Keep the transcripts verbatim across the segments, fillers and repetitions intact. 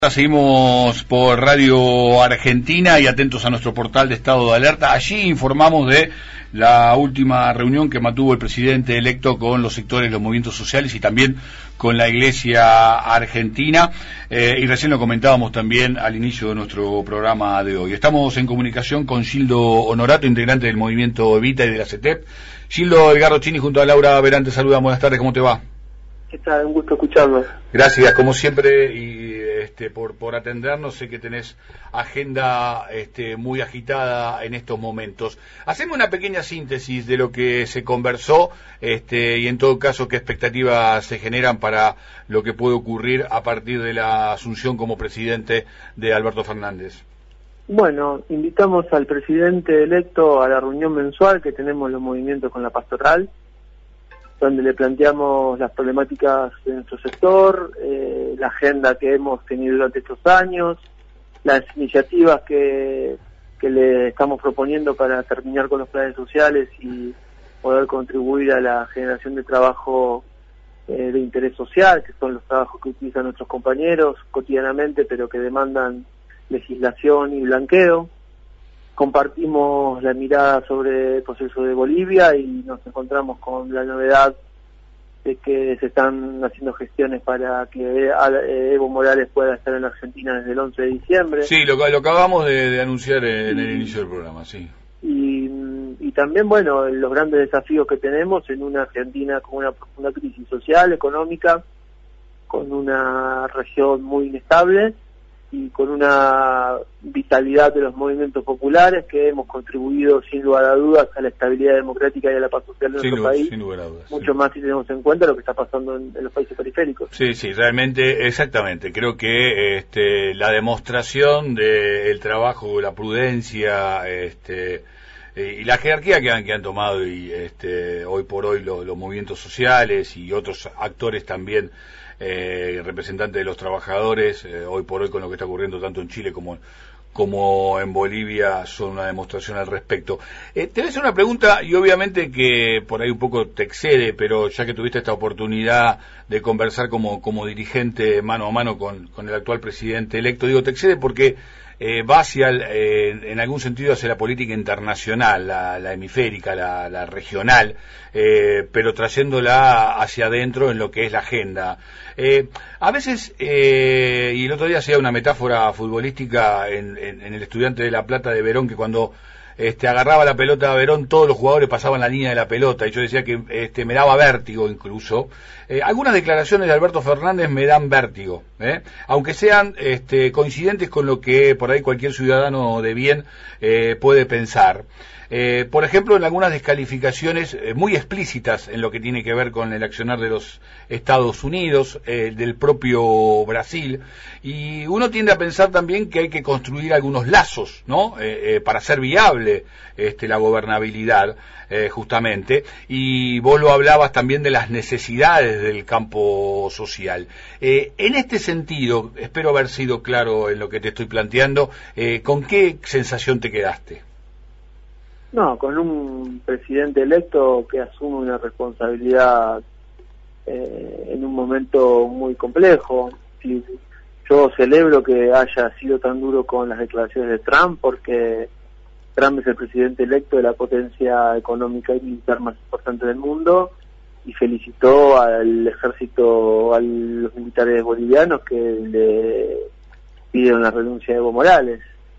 Seguimos por Radio Argentina y atentos a nuestro portal de estado de alerta. Allí informamos de la última reunión que mantuvo el presidente electo con los sectores de los movimientos sociales y también con la Iglesia Argentina, eh, y recién lo comentábamos también al inicio de nuestro programa de hoy. Estamos en comunicación con Gildo Honorato, integrante del movimiento Evita y de la CETEP. Gildo, Edgardo Chini junto a Laura Verán te saluda. Buenas tardes, ¿cómo te va? ¿Qué tal? Un gusto escucharlo. Gracias, como siempre, y este, por, por atendernos. Sé que tenés agenda este, muy agitada en estos momentos. Hacemos una pequeña síntesis de lo que se conversó este, y en todo caso qué expectativas se generan para lo que puede ocurrir a partir de la asunción como presidente de Alberto Fernández. Bueno, invitamos al presidente electo a la reunión mensual que tenemos los movimientos con la pastoral, donde le planteamos las problemáticas de nuestro sector, eh, la agenda que hemos tenido durante estos años, las iniciativas que, que le estamos proponiendo para terminar con los planes sociales y poder contribuir a la generación de trabajo eh, de interés social, que son los trabajos que utilizan nuestros compañeros cotidianamente, pero que demandan legislación y blanqueo. Compartimos la mirada sobre el proceso de Bolivia y nos encontramos con la novedad de que se están haciendo gestiones para que Evo Morales pueda estar en la Argentina desde el once de diciembre. Sí, lo, lo acabamos de, de anunciar en y, el inicio del programa, sí. Y, y también, bueno, los grandes desafíos que tenemos en una Argentina con una profunda crisis social, económica, con una región muy inestable y con una vitalidad de los movimientos populares que hemos contribuido sin lugar a dudas a la estabilidad democrática y a la paz social de nuestro sin país, sin lugar a dudas, mucho sí. Más si tenemos en cuenta lo que está pasando en, en los países periféricos. Sí, sí, realmente, exactamente, creo que este, la demostración del trabajo, la prudencia este, y la jerarquía que han, que han tomado y este, hoy por hoy los, los movimientos sociales y otros actores también, Eh, representante de los trabajadores, eh, hoy por hoy con lo que está ocurriendo tanto en Chile como, como en Bolivia, son una demostración al respecto. Eh, te voy a hacer una pregunta y obviamente que por ahí un poco te excede, pero ya que tuviste esta oportunidad de conversar como, como dirigente mano a mano con, con el actual presidente electo, digo, te excede porque eh, va hacia, el, eh, en algún sentido, hacia la política internacional, la, la hemisférica, la, la regional, eh, pero trayéndola hacia adentro en lo que es la agenda. Eh, a veces, eh, y el otro día hacía una metáfora futbolística en, en, en el Estudiante de La Plata de Verón, que cuando este, agarraba la pelota a Verón, todos los jugadores pasaban la línea de la pelota, y yo decía que este, me daba vértigo incluso. Eh, algunas declaraciones de Alberto Fernández me dan vértigo, ¿eh? aunque sean este, coincidentes con lo que por ahí cualquier ciudadano de bien eh, puede pensar. Eh, por ejemplo, en algunas descalificaciones eh, muy explícitas en lo que tiene que ver con el accionar de los Estados Unidos, eh, del propio Brasil, y uno tiende a pensar también que hay que construir algunos lazos, ¿no? Eh, eh, para hacer viable este, la gobernabilidad, eh, justamente, y vos lo hablabas también de las necesidades del campo social. Eh, en este sentido, espero haber sido claro en lo que te estoy planteando, eh, ¿con qué sensación te quedaste? No, con un presidente electo que asume una responsabilidad eh, en un momento muy complejo. Y yo celebro que haya sido tan duro con las declaraciones de Trump, porque Trump es el presidente electo de la potencia económica y militar más importante del mundo, y felicitó al ejército, a los militares bolivianos que le pidieron la renuncia de Evo Morales.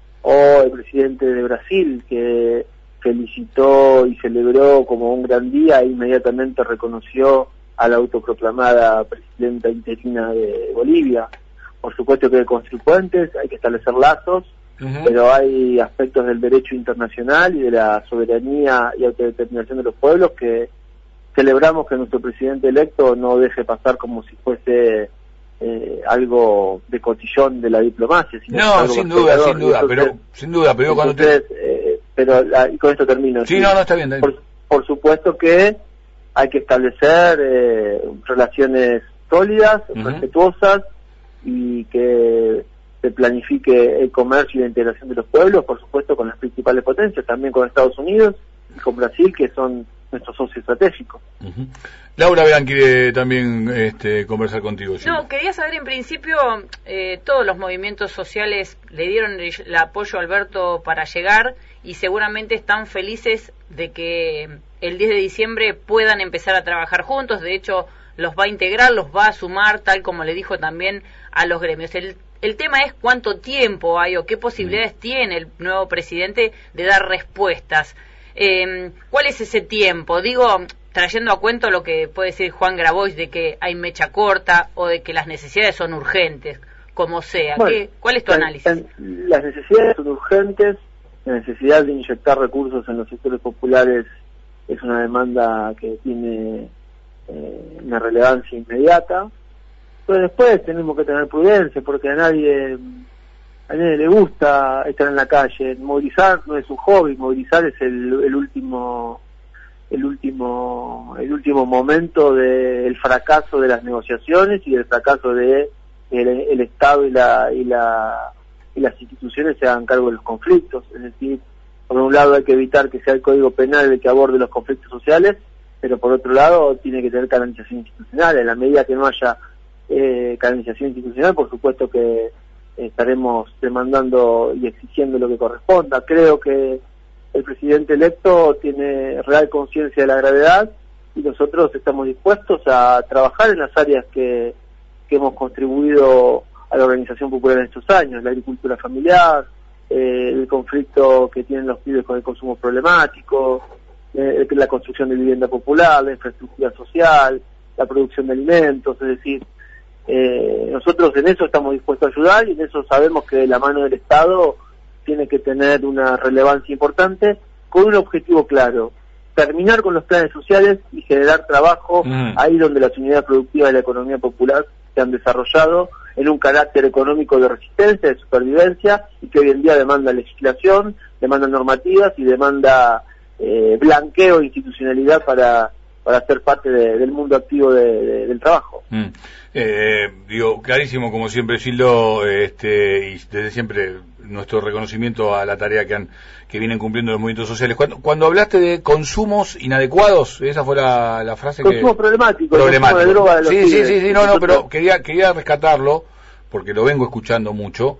O el presidente de Brasil, que felicitó y celebró como un gran día e inmediatamente reconoció a la autoproclamada presidenta interina de Bolivia. Por supuesto que hay consecuentes, hay que establecer lazos, uh-huh. pero hay aspectos del derecho internacional y de la soberanía y autodeterminación de los pueblos que celebramos que nuestro presidente electo no deje pasar como si fuese eh, algo de cotillón de la diplomacia. Sino no, sin duda, sin duda, entonces, pero sin duda, pero cuando entonces, te... eh, pero la, y con esto termino. Sí, sí, no, no, está bien. Está bien. Por, por supuesto que hay que establecer eh, relaciones sólidas, uh-huh. respetuosas, y que se planifique el comercio y la integración de los pueblos, por supuesto con las principales potencias, también con Estados Unidos y con Brasil, que son nuestro socio estratégico. Uh-huh. Laura Bean quiere también este, conversar contigo. ¿Sí? No, quería saber en principio, eh, todos los movimientos sociales le dieron el, el apoyo a Alberto para llegar y seguramente están felices de que el diez de diciembre puedan empezar a trabajar juntos. De hecho, los va a integrar, los va a sumar, tal como le dijo también a los gremios. El, el tema es cuánto tiempo hay o qué posibilidades mm. tiene el nuevo presidente de dar respuestas. Eh, ¿Cuál es ese tiempo? Digo, trayendo a cuento lo que puede decir Juan Grabois de que hay mecha corta o de que las necesidades son urgentes, como sea. Bueno, ¿Qué, ¿Cuál es tu análisis? Las necesidades son urgentes, la necesidad de inyectar recursos en los sectores populares es una demanda que tiene eh, una relevancia inmediata, pero después tenemos que tener prudencia porque a nadie... A nadie le gusta estar en la calle. Movilizar no es un hobby, movilizar es el, el último el último el último momento del fracaso de las negociaciones y del fracaso de el, el Estado y la y la y las instituciones se hagan cargo de los conflictos. Es decir, por un lado hay que evitar que sea el Código Penal el que aborde los conflictos sociales, pero por otro lado tiene que tener canalización institucional. En la medida que no haya eh, canalización institucional, por supuesto que estaremos demandando y exigiendo lo que corresponda. Creo que el presidente electo tiene real conciencia de la gravedad y nosotros estamos dispuestos a trabajar en las áreas que, que hemos contribuido a la organización popular en estos años, la agricultura familiar, eh, el conflicto que tienen los pibes con el consumo problemático, eh, la construcción de vivienda popular, la infraestructura social, la producción de alimentos, es decir, Eh, nosotros en eso estamos dispuestos a ayudar y en eso sabemos que la mano del Estado tiene que tener una relevancia importante con un objetivo claro: terminar con los planes sociales y generar trabajo mm. ahí donde las unidades productivas de la economía popular se han desarrollado en un carácter económico de resistencia, de supervivencia, y que hoy en día demanda legislación, demanda normativas y demanda eh, blanqueo e institucionalidad para para ser parte de, del mundo activo de, de, del trabajo. Mm. Eh, digo, clarísimo como siempre, Gildo, este, y desde siempre nuestro reconocimiento a la tarea que han que vienen cumpliendo los movimientos sociales. Cuando, cuando hablaste de consumos inadecuados, esa fue la, la frase consumo que... Consumo problemático. Problemático. De droga de los sí, sí, sí, sí, no, no, pero quería, quería rescatarlo, porque lo vengo escuchando mucho,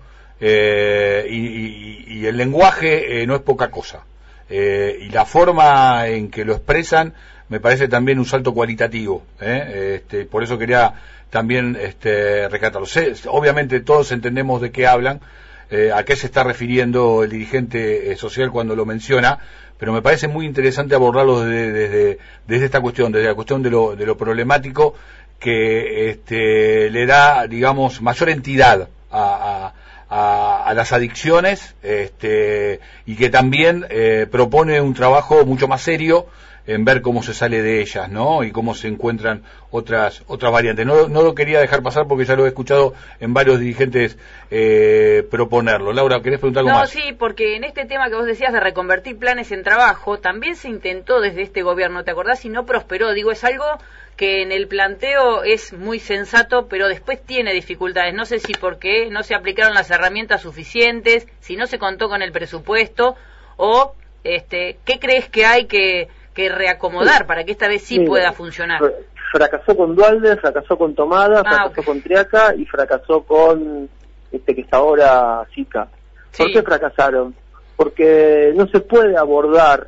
eh, y, y, y el lenguaje eh, no es poca cosa. Eh, y la forma en que lo expresan me parece también un salto cualitativo, ¿eh? Este, por eso quería también este, rescatarlo. Sé, obviamente todos entendemos de qué hablan, eh, a qué se está refiriendo el dirigente eh, social cuando lo menciona, pero me parece muy interesante abordarlo desde, desde, desde esta cuestión, desde la cuestión de lo, de lo problemático que este, le da, digamos, mayor entidad a, a, a, a las adicciones, este, y que también eh, propone un trabajo mucho más serio en ver cómo se sale de ellas, ¿no? Y cómo se encuentran otras otras variantes. No, no lo quería dejar pasar porque ya lo he escuchado en varios dirigentes eh, proponerlo. Laura, ¿querés preguntar algo no, más? No, sí, porque en este tema que vos decías de reconvertir planes en trabajo, también se intentó desde este gobierno, ¿te acordás? Y no prosperó. Digo, es algo que en el planteo es muy sensato, pero después tiene dificultades. No sé si porque no se aplicaron las herramientas suficientes, si no se contó con el presupuesto, o este, ¿qué crees que hay que... que reacomodar sí. para que esta vez sí, sí pueda funcionar? Fracasó con Dualde, fracasó con Tomada, ah, fracasó okay. con Triaca y fracasó con este que es ahora Sica. ¿Por sí. qué fracasaron? Porque no se puede abordar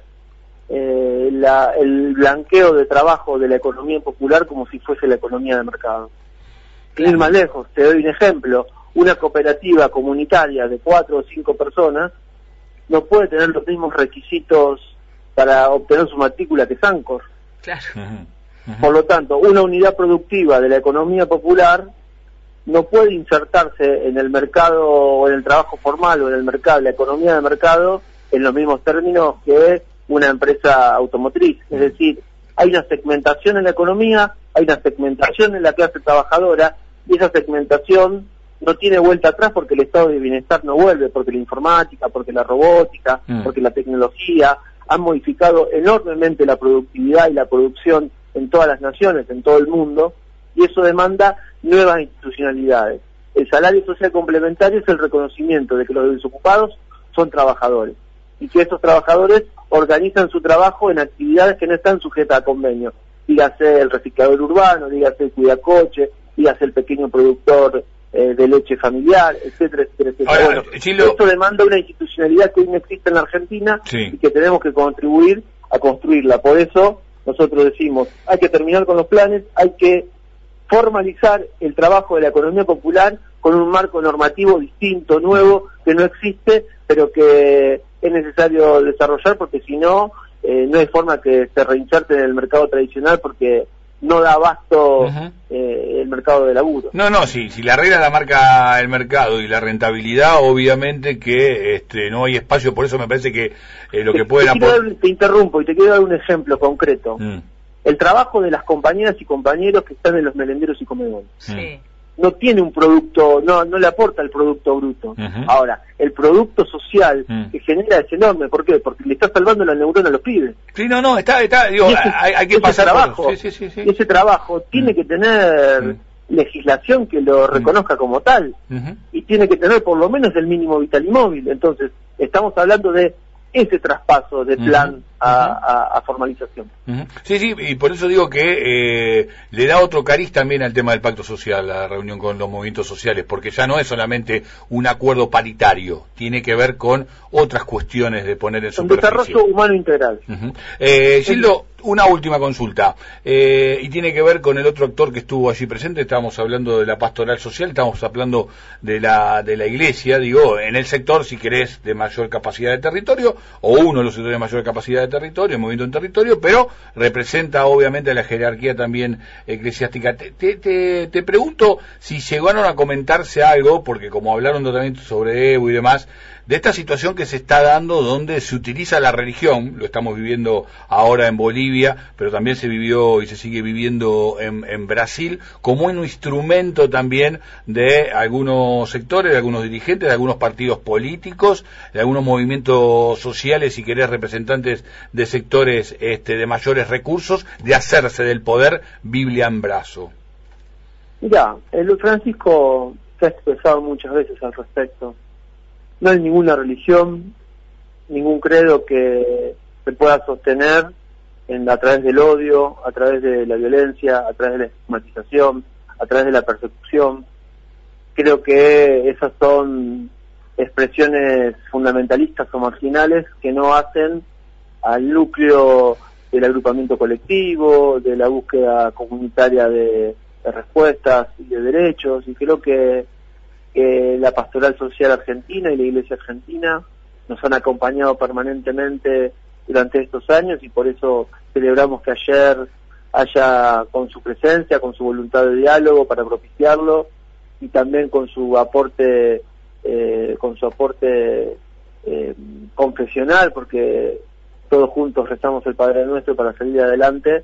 eh, la, el blanqueo de trabajo de la economía popular como si fuese la economía de mercado. Sin ir más lejos, te doy un ejemplo: una cooperativa comunitaria de cuatro o cinco personas no puede tener los mismos requisitos para obtener su matrícula que Sancor. Claro. Uh-huh. Uh-huh. Por lo tanto, una unidad productiva de la economía popular no puede insertarse en el mercado o en el trabajo formal o en el mercado, la economía de mercado, en los mismos términos que una empresa automotriz. Uh-huh. Es decir, hay una segmentación en la economía, hay una segmentación en la clase trabajadora, y esa segmentación no tiene vuelta atrás porque el estado de bienestar no vuelve, porque la informática, porque la robótica, uh-huh. porque la tecnología han modificado enormemente la productividad y la producción en todas las naciones, en todo el mundo, y eso demanda nuevas institucionalidades. El salario social complementario es el reconocimiento de que los desocupados son trabajadores, y que esos trabajadores organizan su trabajo en actividades que no están sujetas a convenio. Dígase el reciclador urbano, dígase el cuidacoche, dígase el pequeño productor eh, de leche familiar, etcétera, etcétera, etcétera. Ahora, bueno, Gildo... esto demanda una institucionalidad que hoy no existe en la Argentina, sí, y que tenemos que contribuir a construirla. Por eso nosotros decimos, hay que terminar con los planes, hay que formalizar el trabajo de la economía popular con un marco normativo distinto, nuevo, que no existe, pero que es necesario desarrollar, porque si no, eh, no hay forma que se reinserte en el mercado tradicional, porque no da abasto uh-huh. eh, el mercado de laburo. No, no, sí, si la regla la marca el mercado y la rentabilidad, obviamente que este no hay espacio, por eso me parece que eh, lo te, que pueden aportar... Te interrumpo y te quiero dar un ejemplo concreto. Mm. El trabajo de las compañeras y compañeros que están en los merenderos y comedones. Sí. No tiene un producto, no no le aporta el producto bruto. Uh-huh. Ahora, el producto social uh-huh. que genera es enorme. ¿Por qué? Porque le está salvando la neurona a los pibes. Sí, no, no, está, está, digo, ese, hay, hay que pasar trabajo, por... sí, sí, sí, sí. Ese trabajo uh-huh. tiene que tener uh-huh. legislación que lo reconozca uh-huh. como tal, uh-huh. y tiene que tener por lo menos el mínimo vital y móvil. Entonces, estamos hablando de ese traspaso de plan uh-huh. a, a, a formalización. Uh-huh. Sí, sí, y por eso digo que eh, le da otro cariz también al tema del pacto social, la reunión con los movimientos sociales, porque ya no es solamente un acuerdo paritario, tiene que ver con otras cuestiones de poner en superficie. Un desarrollo humano integral. Uh-huh. eh, Gildo, una última consulta, eh, y tiene que ver con el otro actor que estuvo allí presente. Estábamos hablando de la pastoral social, estábamos hablando de la de la iglesia, digo, en el sector, si querés, de mayor capacidad de territorio, o uno de los sectores de mayor capacidad de territorio, el movimiento en territorio, pero representa obviamente a la jerarquía también eclesiástica. Te, te, te, te pregunto si llegaron a comentarse algo, porque como hablaron también sobre Evo y demás, de esta situación que se está dando donde se utiliza la religión, lo estamos viviendo ahora en Bolivia, pero también se vivió y se sigue viviendo en, en Brasil, como un instrumento también de algunos sectores, de algunos dirigentes, de algunos partidos políticos, de algunos movimientos sociales, si querés, representantes de sectores este, de mayores recursos, de hacerse del poder Biblia en brazo. Mirá, el Francisco se ha expresado muchas veces al respecto. No hay ninguna religión, ningún credo que se pueda sostener en, a través del odio, a través de la violencia, a través de la estigmatización, a través de la persecución. Creo que esas son expresiones fundamentalistas o marginales que no hacen al núcleo del agrupamiento colectivo, de la búsqueda comunitaria de, de respuestas y de derechos, y creo que que la pastoral social argentina y la iglesia argentina nos han acompañado permanentemente durante estos años, y por eso celebramos que ayer haya, con su presencia, con su voluntad de diálogo para propiciarlo, y también con su aporte eh, con su aporte eh, confesional, porque todos juntos rezamos el Padre Nuestro para salir adelante,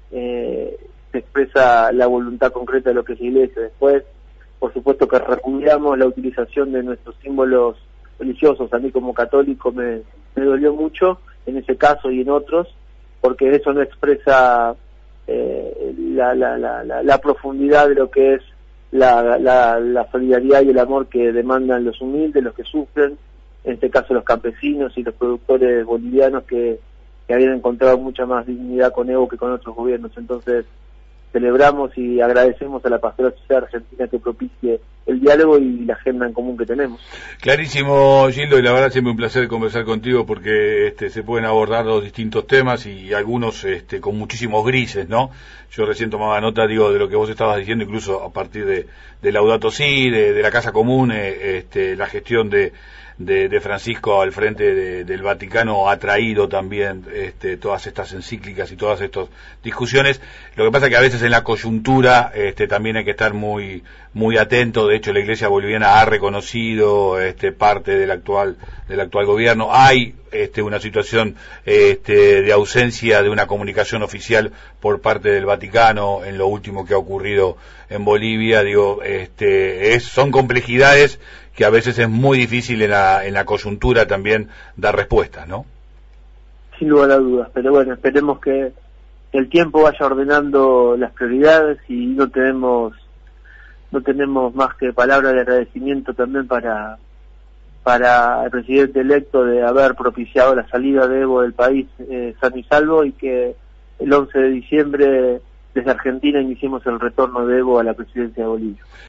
eh, se expresa la voluntad concreta de lo que es la iglesia. Después, por supuesto que repudiamos la utilización de nuestros símbolos religiosos. A mí como católico me, me dolió mucho en ese caso y en otros, porque eso no expresa eh, la, la, la, la, la profundidad de lo que es la, la, la solidaridad y el amor que demandan los humildes, los que sufren, en este caso los campesinos y los productores bolivianos que, que habían encontrado mucha más dignidad con Evo que con otros gobiernos. Entonces, celebramos y agradecemos a la pastoral social argentina que propicie el diálogo y la agenda en común que tenemos. Clarísimo, Gildo, y la verdad siempre un placer conversar contigo, porque este, se pueden abordar los distintos temas y algunos este, con muchísimos grises, ¿no? Yo recién tomaba nota, digo, de lo que vos estabas diciendo, incluso a partir de, de Laudato Si, de, de la Casa Común, eh, este, la gestión de De, de Francisco al frente de, del Vaticano ha traído también este, todas estas encíclicas y todas estas discusiones. Lo que pasa es que a veces en la coyuntura este, también hay que estar muy muy atento. De hecho, la Iglesia boliviana ha reconocido este, parte del actual del actual gobierno. Hay este, una situación este, de ausencia de una comunicación oficial por parte del Vaticano en lo último que ha ocurrido en Bolivia. Digo, este, es, son complejidades que a veces es muy difícil en la, en la coyuntura también dar respuestas, ¿no? Sin lugar a dudas, pero bueno, esperemos que el tiempo vaya ordenando las prioridades, y no tenemos no tenemos más que palabras de agradecimiento también para para el presidente electo de haber propiciado la salida de Evo del país eh, sano y salvo, y que el once de diciembre desde Argentina iniciemos el retorno de Evo a la presidencia de Bolivia.